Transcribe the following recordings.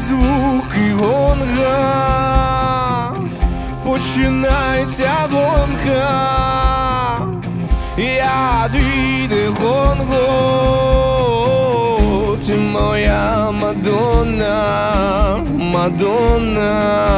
звуки гонга, починається гонга. Я твій Конго, ти моя Мадонна, Мадонна.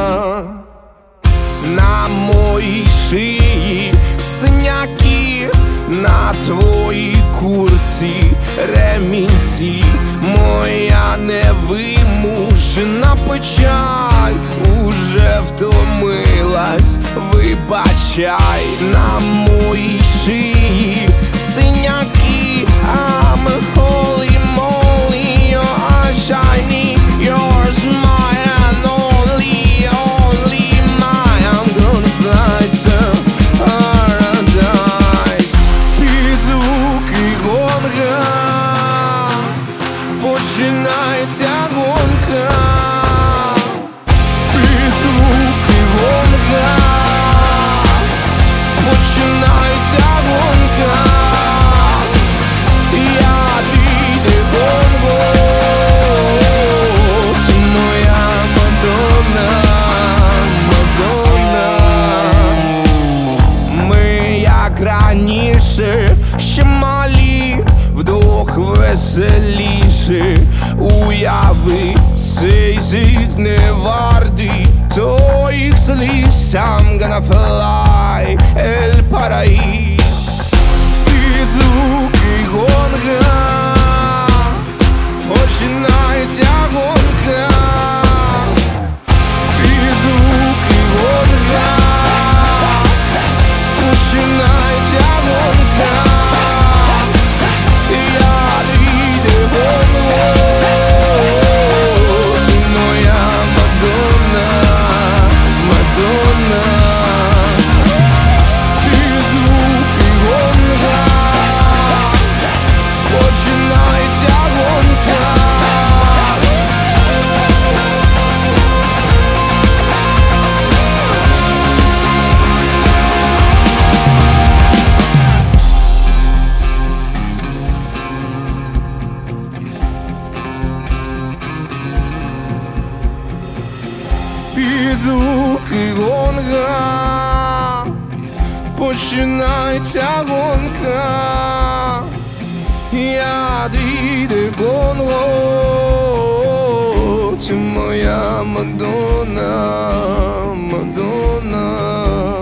На моїй шиї синяки, на твоїй курці ремінці. Моя невимушена печаль уже втомилась, вибачай. На моїй шиї синяки, I'm holy moly, your eyes shiny, yours mine and only, only mine. I'm gonna fly to paradise. Під звуки гонга починається гонка. Під звуки гонга починається гонка. Я твій Конго, ти моя Мадонна, Мадонна. Ми як раніше, ще малі, вдвох веселіше. Уяви, цей світ не вартий твоїх сліз. I'm gonna fly, El Paraíso. Під звуки гонга починається гонка. Під звуки гонга починається гонка. Я твій Конго, ти моя Мадонна, Мадонна. Під звуки гонга починається гонка. Під звуки гонга починається гонка. Я твій Конго, ти моя Мадонна, Мадонна.